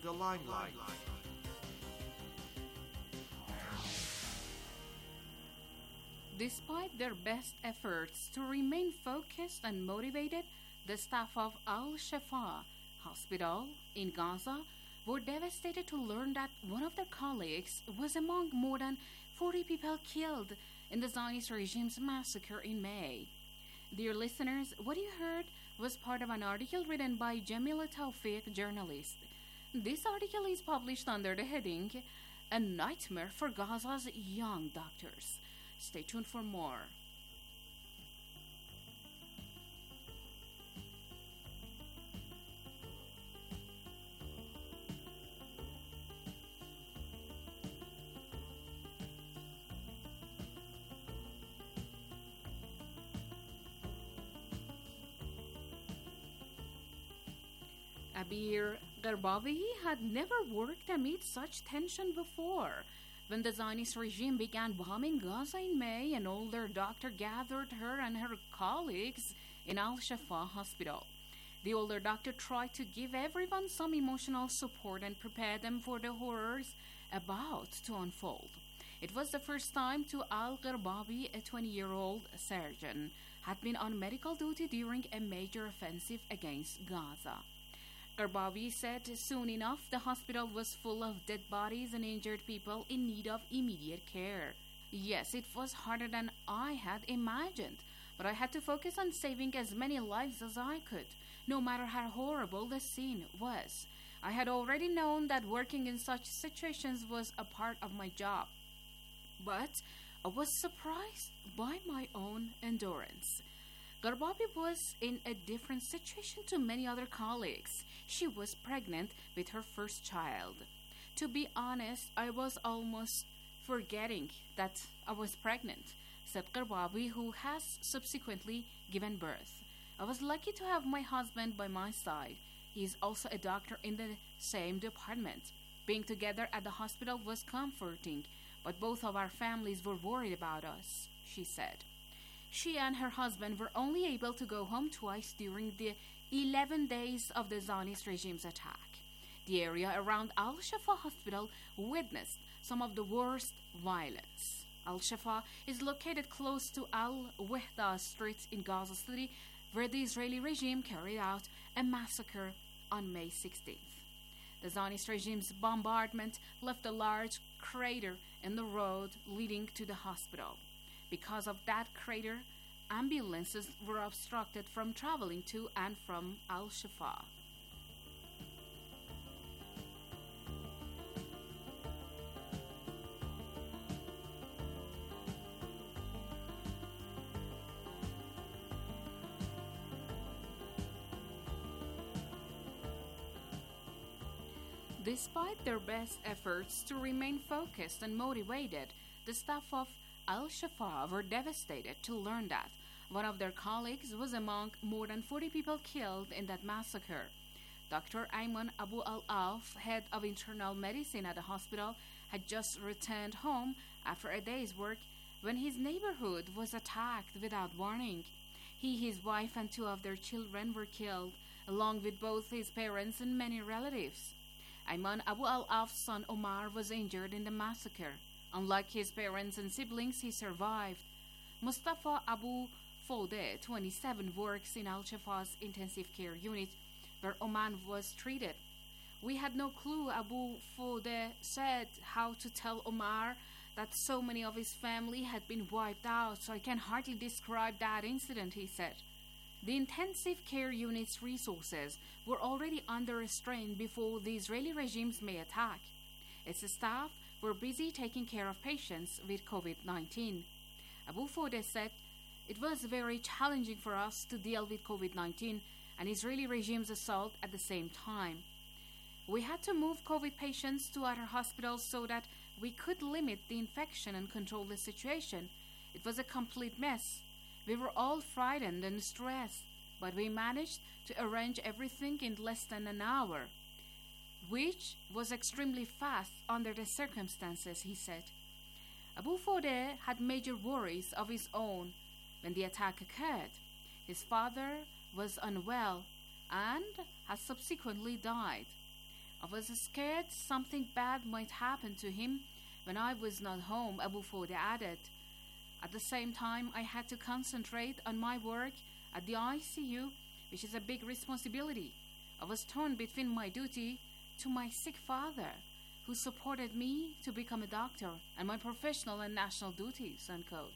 Speaker 11: the limelight.
Speaker 4: Despite their best efforts to remain focused and motivated, the staff of Al-Shifa Hospital in Gaza were devastated to learn that one of their colleagues was among more than forty people killed in the Zionist regime's massacre in May. Dear listeners, what you heard was part of an article written by Jamila Tawfiq, journalist. This article is published under the heading, A Nightmare for Gaza's Young Doctors. Stay tuned for more. Abir Garbawi had never worked amid such tension before. When the Zionist regime began bombing Gaza in May, an older doctor gathered her and her colleagues in Al-Shifa Hospital. The older doctor tried to give everyone some emotional support and prepare them for the horrors about to unfold. It was the first time to Al-Garbawi, a twenty-year-old surgeon, had been on medical duty during a major offensive against Gaza. Garbawi said soon enough the hospital was full of dead bodies and injured people in need of immediate care. Yes, it was harder than I had imagined, but I had to focus on saving as many lives as I could, no matter how horrible the scene was. I had already known that working in such situations was a part of my job, but I was surprised by my own endurance. Garbawi was in a different situation to many other colleagues. She was pregnant with her first child. To be honest, I was almost forgetting that I was pregnant, said Garbawi, who has subsequently given birth. I was lucky to have my husband by my side. He is also a doctor in the same department. Being together at the hospital was comforting, but both of our families were worried about us, she said. She and her husband were only able to go home twice during the eleven days of the Zionist regime's attack. The area around Al-Shifa Hospital witnessed some of the worst violence. Al-Shifa is located close to Al-Wehda Street in Gaza City, where the Israeli regime carried out a massacre on May sixteenth. The Zionist regime's bombardment left a large crater in the road leading to the hospital. Because of that crater, ambulances were obstructed from traveling to and from Al-Shifa. Despite their best efforts to remain focused and motivated, the staff of Al-Shifa were devastated to learn that one of their colleagues was among more than forty people killed in that massacre. Doctor Ayman Abu Al-Alf, head of internal medicine at the hospital, had just returned home after a day's work when his neighborhood was attacked without warning. He, his wife, and two of their children were killed, along with both his parents and many relatives. Ayman Abu Al-Alf's son Omar was injured in the massacre. Unlike his parents and siblings, he survived. Mustafa Abu Fode, twenty-seven, works in Al-Shifa's intensive care unit, where Oman was treated. We had no clue, Abu Fode said, how to tell Omar that so many of his family had been wiped out, so I can hardly describe that incident, he said. The intensive care unit's resources were already under strain before the Israeli regime's May attack. Its staff were busy taking care of patients with COVID nineteen. Abu Fode said, "It was very challenging for us to deal with COVID nineteen and Israeli regime's assault at the same time. We had to move COVID patients to other hospitals so that we could limit the infection and control the situation. It was a complete mess. We were all frightened and stressed, but we managed to arrange everything in less than an hour, which was extremely fast under the circumstances," he said. Abu Fode had major worries of his own when the attack occurred. His father was unwell and has subsequently died. I was scared something bad might happen to him when I was not home, Abu Fode added. At the same time, I had to concentrate on my work at the I C U, which is a big responsibility. I was torn between my duty to my sick father, who supported me to become a doctor, and my professional and national duties, unquote.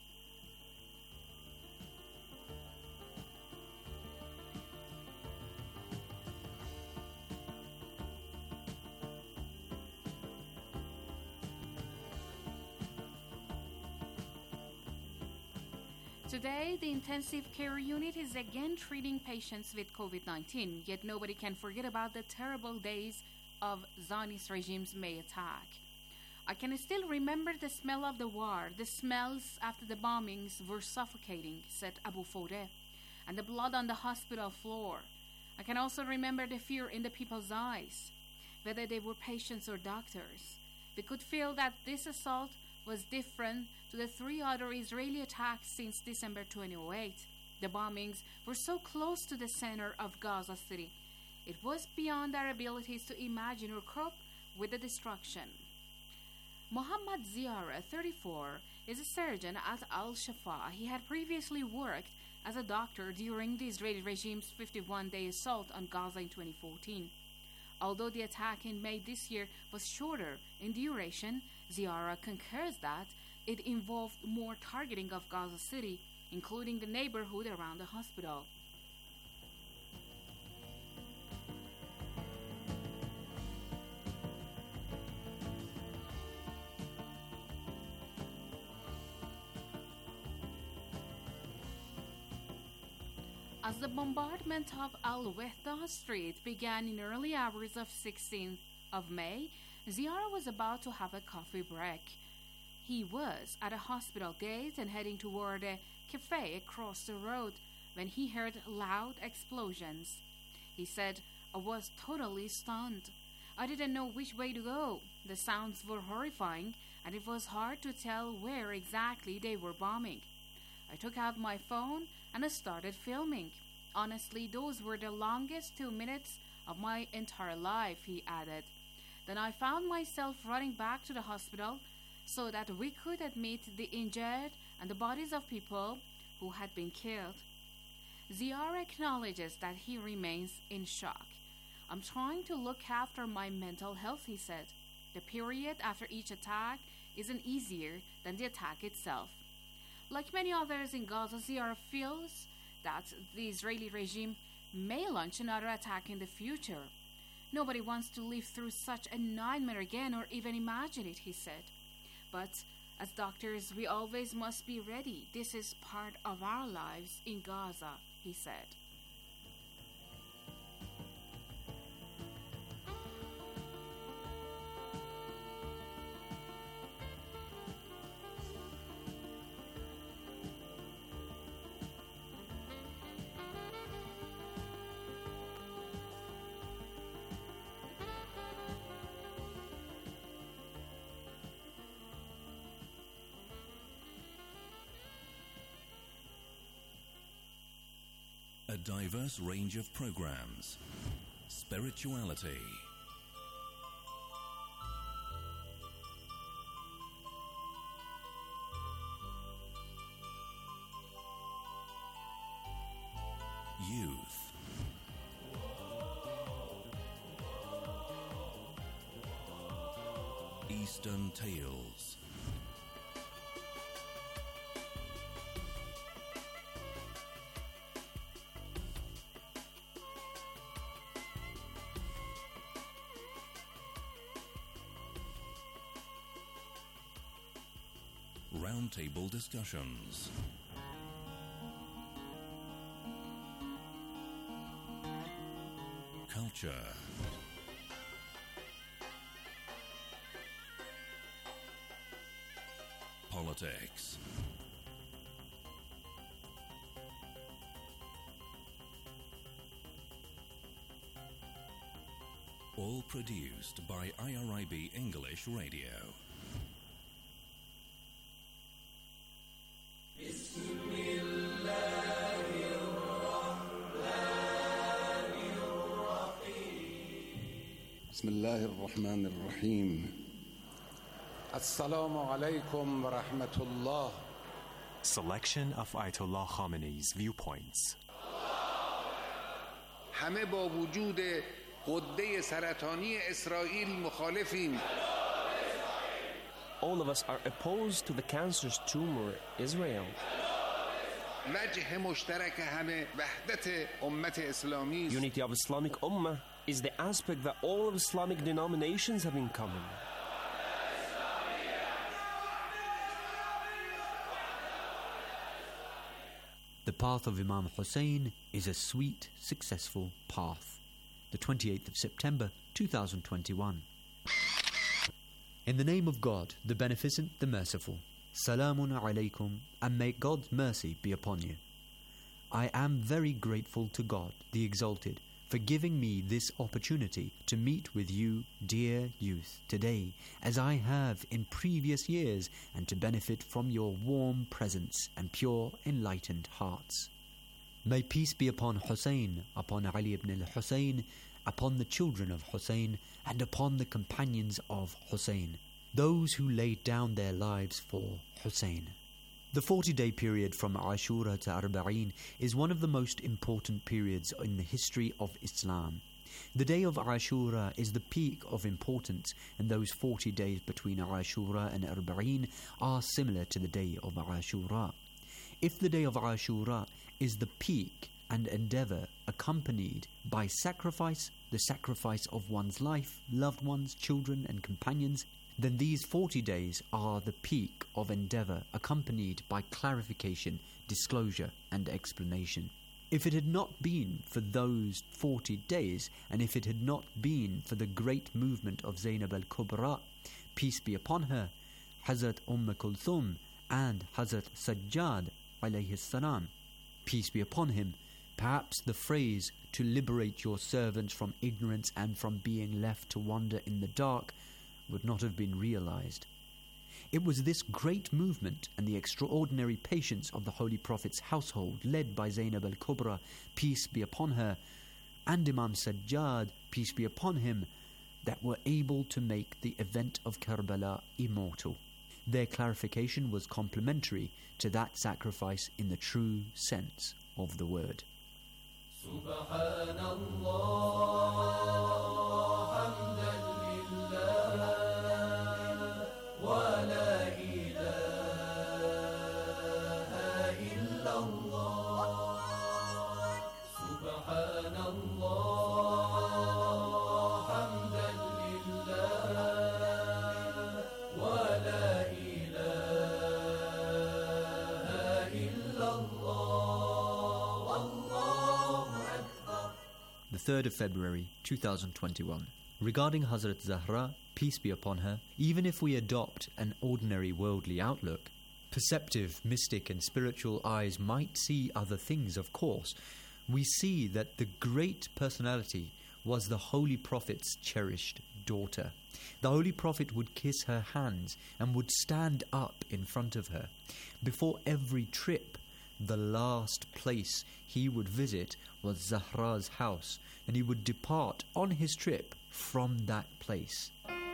Speaker 4: Today, the intensive care unit is again treating patients with COVID nineteen, yet nobody can forget about the terrible days of Zionist regime's May attack. I can still remember the smell of the war. The smells after the bombings were suffocating, said Abu Fode, and the blood on the hospital floor. I can also remember the fear in the people's eyes, whether they were patients or doctors. We could feel that this assault was different to the three other Israeli attacks since December twenty oh eight. The bombings were so close to the center of Gaza City. It was beyond our abilities to imagine or cope with the destruction. Mohammad Ziara, thirty-four, is a surgeon at Al-Shafa. He had previously worked as a doctor during the Israeli regime's fifty-one-day assault on Gaza in twenty fourteen. Although the attack in May this year was shorter in duration, Ziara concurs that it involved more targeting of Gaza City, including the neighborhood around the hospital. As the bombardment of Al-Wehda Street began in early hours of sixteenth of May, Ziara was about to have a coffee break. He was at a hospital gate and heading toward a cafe across the road when he heard loud explosions. He said, "I was totally stunned. I didn't know which way to go. The sounds were horrifying, and it was hard to tell where exactly they were bombing. I took out my phone and I started filming. Honestly, those were the longest two minutes of my entire life," he added. "Then I found myself running back to the hospital so that we could admit the injured and the bodies of people who had been killed." Ziara acknowledges that he remains in shock. "I'm trying to look after my mental health," he said. "The period after each attack isn't easier than the attack itself." Like many others in Gaza, Ziara feels that the Israeli regime may launch another attack in the future. "Nobody wants to live through such a nightmare again or even imagine it," he said. "But as doctors, we always must be ready. This is part of our lives in Gaza," he said.
Speaker 5: A diverse range of programs, spirituality, youth, Eastern Tales, roundtable discussions, culture, politics, all produced by I R I B English Radio.
Speaker 11: بسم الله الرحمن الرحيم السلام عليكم ورحمة الله.
Speaker 12: Selection of Ayatollah Khamenei's viewpoints.
Speaker 11: همه با وجود غده سرطانی اسرائیل مخالفیم.
Speaker 13: All of us are opposed to the cancerous tumor Israel.
Speaker 11: وجه مشترک همه وحدت امت اسلامی است.
Speaker 13: Unity of Islamic Ummah is the aspect that all of Islamic denominations have in common.
Speaker 10: The path of Imam Hussein is a sweet, successful path. The twenty-eighth of September, two thousand twenty-one. In the name of God, the Beneficent, the Merciful. Salamun alaykum, and may God's mercy be upon you. I am very grateful to God, the Exalted, for giving me this opportunity to meet with you, dear youth, today, as I have in previous years, and to benefit from your warm presence and pure, enlightened hearts. May peace be upon Hussein, upon Ali ibn al-Hussein, upon the children of Hussein, and upon the companions of Hussein, those who laid down their lives for Hussein. The forty-day period from Ashura to Arba'een is one of the most important periods in the history of Islam. The day of Ashura is the peak of importance, and those forty days between Ashura and Arba'een are similar to the day of Ashura. If the day of Ashura is the peak and endeavour accompanied by sacrifice, the sacrifice of one's life, loved ones, children and companions, then these forty days are the peak of endeavour accompanied by clarification, disclosure and explanation. If it had not been for those forty days, and if it had not been for the great movement of Zainab al-Kubra, peace be upon her, Hazrat Umm Kulthum and Hazrat Sajjad alayhi salam, peace be upon him, perhaps the phrase to liberate your servants from ignorance and from being left to wander in the dark would not have been realized. It was this great movement and the extraordinary patience of the Holy Prophet's household, led by Zainab al-Kubra, peace be upon her, and Imam Sajjad, peace be upon him, that were able to make the event of Karbala immortal. Their clarification was complementary to that sacrifice in the true sense of the word. The third of February, two thousand twenty-one. Regarding Hazrat Zahra, peace be upon her, even if we adopt an ordinary worldly outlook, perceptive, mystic and spiritual eyes might see other things, of course. We see that the great personality was the Holy Prophet's cherished daughter. The Holy Prophet would kiss her hands and would stand up in front of her. Before every trip, the last place he would visit was Zahra's house, and he would depart on his trip from that place.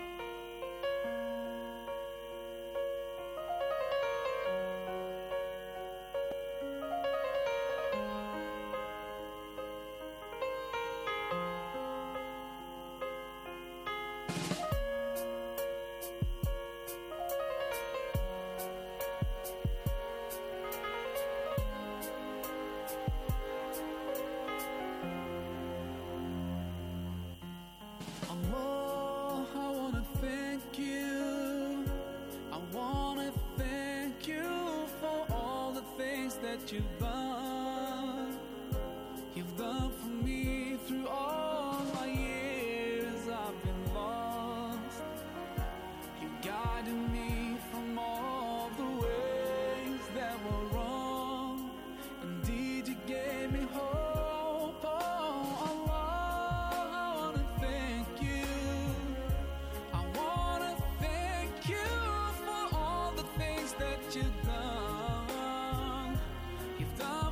Speaker 14: You've done, you've done for me through all my years. I've been lost. You guided me from all the ways that were wrong. Indeed, you gave me hope. Oh, Allah, I wanna thank you. I wanna thank you for all the things that you've done. You've done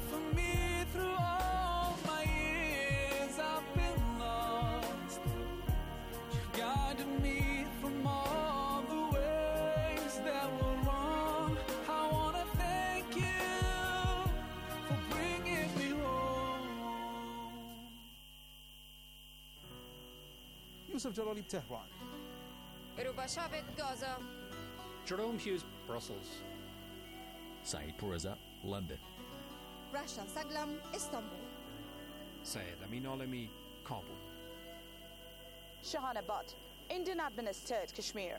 Speaker 15: Yusuf Jalali, Tehran.
Speaker 16: Rubashavit, Gaza.
Speaker 17: Jerome Hughes, Brussels.
Speaker 18: Saeed Pourreza, London.
Speaker 16: Rasha Saglam, Istanbul.
Speaker 19: Syed Amin Alami, Kabul.
Speaker 20: Shahana Butt, Indian administered Kashmir.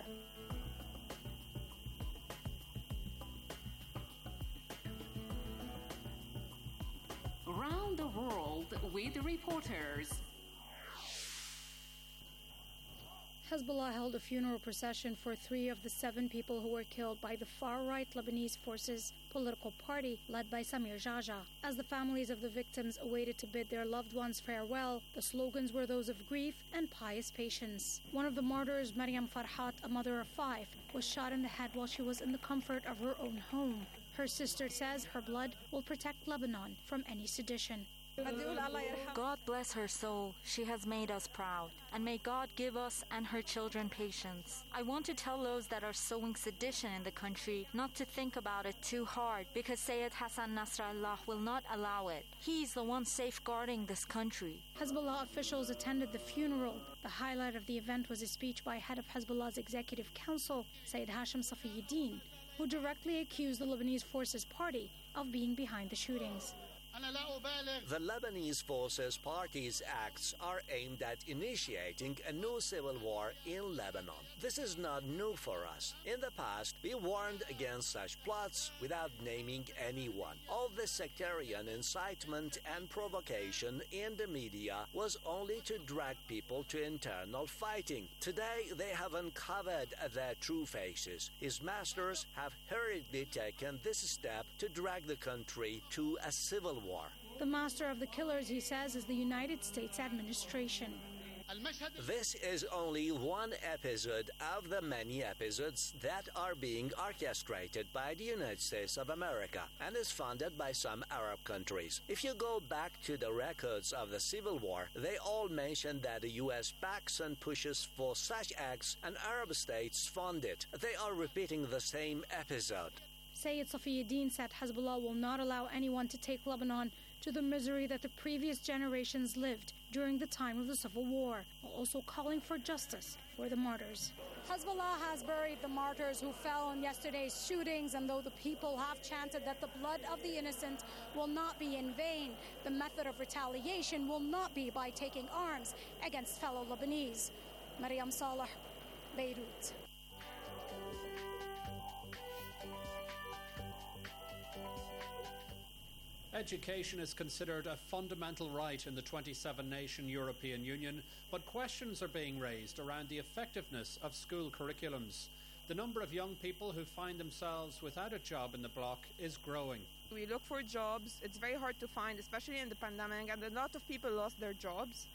Speaker 4: Around the world with reporters.
Speaker 21: Hezbollah held a funeral procession for three of the seven people who were killed by the far-right Lebanese Forces political party led by Samir Jaja. As the families of the victims awaited to bid their loved ones farewell, the slogans were those of grief and pious patience. One of the martyrs, Maryam Farhat, a mother of five, was shot in the head while she was in the comfort of her own home. Her sister says her blood will protect Lebanon from any sedition.
Speaker 22: God bless her soul. She has made us proud. And may God give us and her children patience. I want to tell those that are sowing sedition in the country not to think about it too hard, because Sayyid Hassan Nasrallah will not allow it. He's the one safeguarding this country.
Speaker 21: Hezbollah officials attended the funeral. The highlight of the event was a speech by head of Hezbollah's executive council, Sayyid Hashim Safiyuddin, who directly accused the Lebanese Forces Party of being behind the shootings.
Speaker 23: The Lebanese Forces Party's acts are aimed at initiating a new civil war in Lebanon. This is not new for us. In the past, we warned against such plots without naming anyone. All this sectarian incitement and provocation in the media was only to drag people to internal fighting. Today, they have uncovered their true faces. His masters have hurriedly taken this step to drag the country to a civil war.
Speaker 21: The master of the killers, he says, is the United States administration.
Speaker 23: This is only one episode of the many episodes that are being orchestrated by the United States of America and is funded by some Arab countries. If you go back to the records of the Civil War, they all mention that the U S backs and pushes for such acts and Arab states fund it. They are repeating the same episode.
Speaker 21: Sayyid Safiyuddin said Hezbollah will not allow anyone to take Lebanon to the misery that the previous generations lived during the time of the Civil War, while also calling for justice for the martyrs. Hezbollah has buried the martyrs who fell in yesterday's shootings, and though the people have chanted that the blood of the innocent will not be in vain, the method of retaliation will not be by taking arms against fellow Lebanese. Maryam Saleh, Beirut.
Speaker 17: Education is considered a fundamental right in the twenty-seven nation European Union, but questions are being raised around the effectiveness of school curriculums. The number of young people who find themselves without a job in the bloc is growing.
Speaker 24: We look for jobs. It's very hard to find, especially in the pandemic, and a lot of people lost their jobs.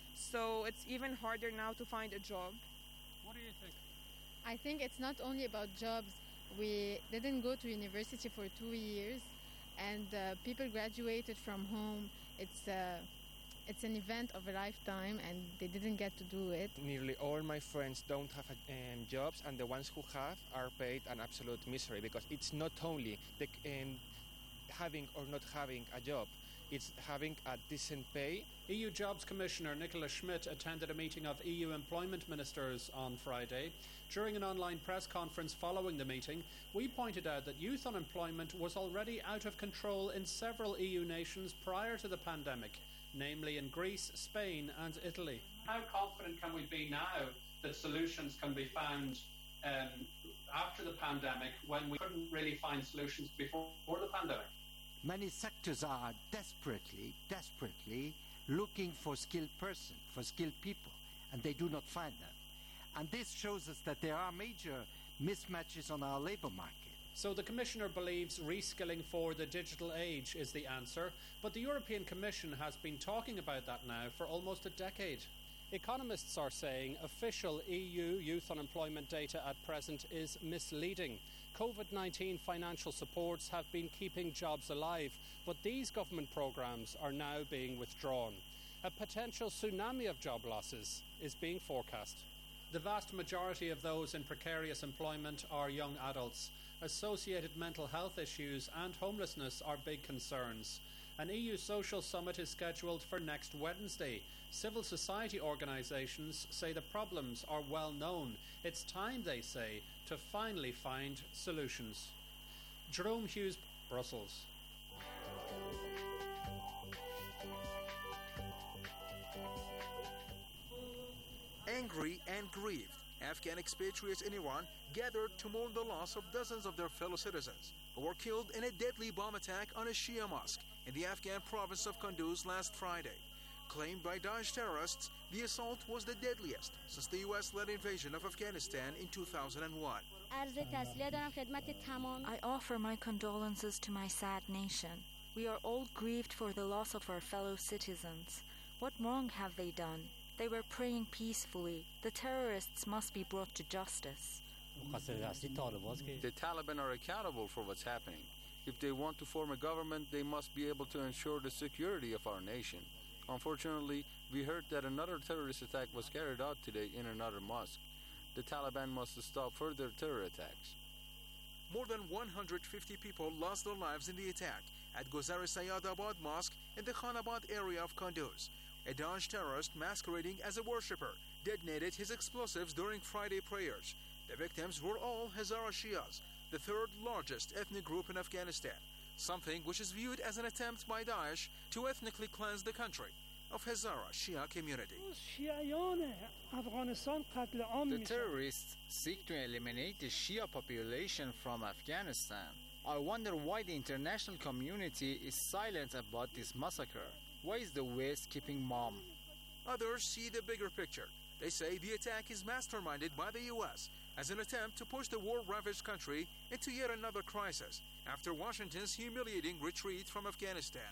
Speaker 24: So it's even harder now to find a job.
Speaker 17: What do you think?
Speaker 25: I think it's not only about jobs. We didn't go to university for two years. And uh, people graduated from home. It's uh, it's an event of a lifetime, and they didn't get to do it.
Speaker 26: Nearly all my friends don't have um, jobs, and the ones who have are paid an absolute misery, because it's not only the, um, having or not having a job, it's having a decent pay.
Speaker 17: E U Jobs Commissioner Nicola Schmidt attended a meeting of E U employment ministers on Friday. During an online press conference following the meeting, we pointed out that youth unemployment was already out of control in several E U nations prior to the pandemic, namely in Greece, Spain and Italy. How confident can we be now that solutions can be found um, after the pandemic, when we couldn't really find solutions before, before the pandemic?
Speaker 27: Many sectors are desperately, desperately looking for skilled persons, for skilled people, and they do not find them. And this shows us that there are major mismatches on our labor market.
Speaker 17: So the Commissioner believes reskilling for the digital age is the answer, but the European Commission has been talking about that now for almost a decade. Economists are saying official E U youth unemployment data at present is misleading. COVID nineteen financial supports have been keeping jobs alive, but these government programmes are now being withdrawn. A potential tsunami of job losses is being forecast. The vast majority of those in precarious employment are young adults. Associated mental health issues and homelessness are big concerns. An E U social summit is scheduled for next Wednesday. Civil society organisations say the problems are well known. It's time, they say, to finally find solutions. Jerome Hughes, Brussels.
Speaker 1: Angry and grieved, Afghan expatriates in Iran gathered to mourn the loss of dozens of their fellow citizens who were killed in a deadly bomb attack on a Shia mosque in the Afghan province of Kunduz last Friday. Claimed by Daesh terrorists, the assault was the deadliest since the U S-led invasion of Afghanistan in two thousand one.
Speaker 22: I offer my condolences to my sad nation. We are all grieved for the loss of our fellow citizens. What wrong have they done? They were praying peacefully. The terrorists must be brought to justice.
Speaker 2: The Taliban are accountable for what's happening. If they want to form a government, they must be able to ensure the security of our nation. Unfortunately, we heard that another terrorist attack was carried out today in another mosque. The Taliban must stop further terror attacks.
Speaker 1: More than one hundred fifty people lost their lives in the attack at Gozar-e Sayyadabad Mosque in the Khanabad area of Kunduz. A Daesh terrorist masquerading as a worshipper detonated his explosives during Friday prayers. The victims were all Hazara Shias, the third largest ethnic group in Afghanistan, something which is viewed as an attempt by Daesh to ethnically cleanse the country of Hazara Shia community.
Speaker 3: The terrorists seek to eliminate the Shia population from Afghanistan. I wonder why the international community is silent about this massacre. Why is the West keeping mum?
Speaker 1: Others see the bigger picture. They say the attack is masterminded by the U S as an attempt to push the war-ravaged country into yet another crisis after Washington's humiliating retreat from Afghanistan.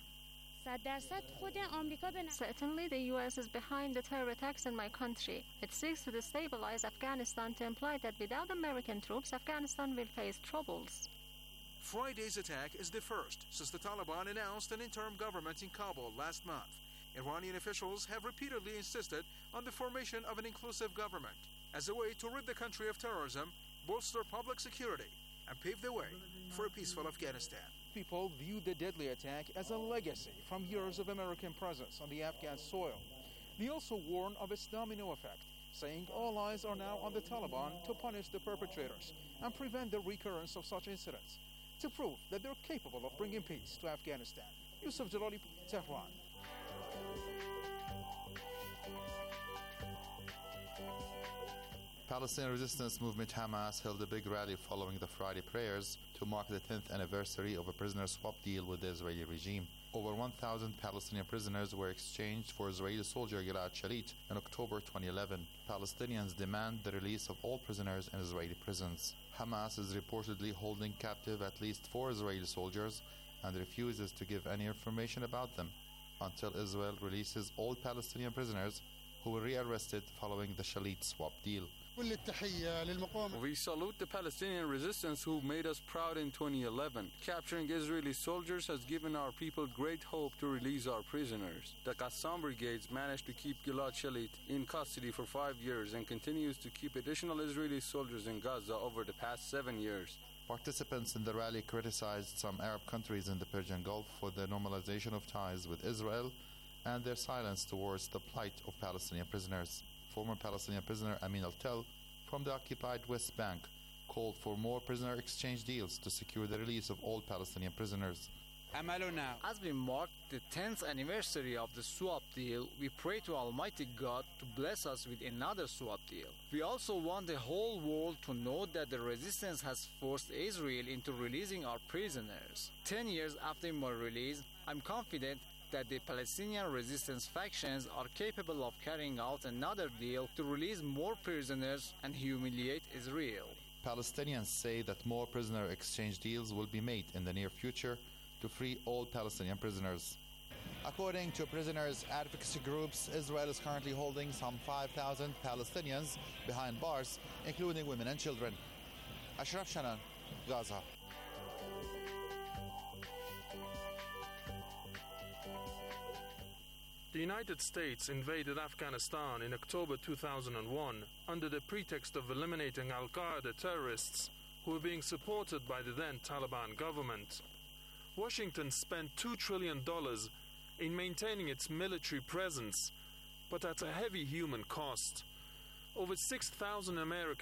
Speaker 6: Certainly, the U S is behind the terror attacks in my country. It seeks to destabilize Afghanistan to imply that without American troops, Afghanistan will face troubles.
Speaker 1: Friday's attack is the first since the Taliban announced an interim government in Kabul last month. Iranian officials have repeatedly insisted on the formation of an inclusive government as a way to rid the country of terrorism, bolster public security, and pave the way for a peaceful Afghanistan. People view the deadly attack as a legacy from years of American presence on the Afghan soil. They also warn of its domino effect, saying all eyes are now on the Taliban to punish the perpetrators and prevent the recurrence of such incidents, to prove that they're capable of bringing peace to Afghanistan. Yusuf Jalali, Tehran.
Speaker 7: Palestinian resistance movement Hamas held a big rally following the Friday prayers to mark the tenth anniversary of a prisoner swap deal with the Israeli regime. Over one thousand Palestinian prisoners were exchanged for Israeli soldier Gilad Shalit in October twenty eleven. Palestinians demand the release of all prisoners in Israeli prisons. Hamas is reportedly holding captive at least four Israeli soldiers and refuses to give any information about them until Israel releases all Palestinian prisoners who were rearrested following the Shalit swap deal.
Speaker 2: We salute the Palestinian resistance who made us proud in twenty eleven. Capturing Israeli soldiers has given our people great hope to release our prisoners. The Qassam brigades managed to keep Gilad Shalit in custody for five years and continues to keep additional Israeli soldiers in Gaza over the past seven years.
Speaker 7: Participants in the rally criticized some Arab countries in the Persian Gulf for the normalization of ties with Israel and their silence towards the plight of Palestinian prisoners. Former Palestinian prisoner Amin Al-Tel from the occupied West Bank called for more prisoner exchange deals to secure the release of all Palestinian prisoners.
Speaker 3: As we mark the tenth anniversary of the swap deal, we pray to Almighty God to bless us with another swap deal. We also want the whole world to know that the resistance has forced Israel into releasing our prisoners. Ten years after my release, I'm confident that the Palestinian resistance factions are capable of carrying out another deal to release more prisoners and humiliate Israel.
Speaker 7: Palestinians say that more prisoner exchange deals will be made in the near future to free all Palestinian prisoners. According to prisoners' advocacy groups, Israel is currently holding some five thousand Palestinians behind bars, including women and children. Ashraf Shanan, Gaza.
Speaker 9: The United States invaded Afghanistan in October two thousand one under the pretext of eliminating Al-Qaeda terrorists who were being supported by the then Taliban government. Washington spent two trillion dollars in maintaining its military presence, but at a heavy human cost. Over six thousand Americans